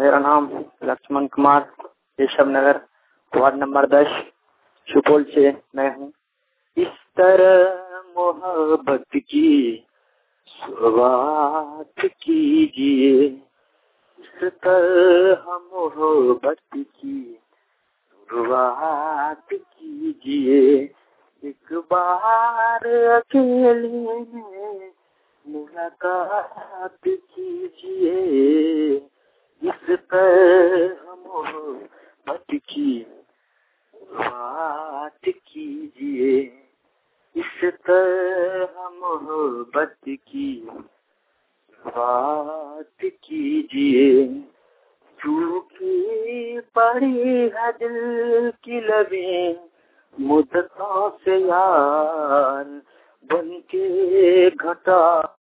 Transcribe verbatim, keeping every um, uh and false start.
मेरा नाम लक्ष्मण कुमार, केशव नगर, वार्ड नंबर दस, सुपौल से मैं हूँ। इस तरह मोहब्बत की शुरुआत कीजिए, इस तरह मोहब्बत की शुरुआत कीजिए। एक बार अकेले में मुलाकात कीजिए, इस तरह मोहब्बत की बात कीजिए, इस तरह मोहब्बत की बात कीजिए। चूकी पड़ी है दिल की लबें मुद्दतों से यार, बनके घटा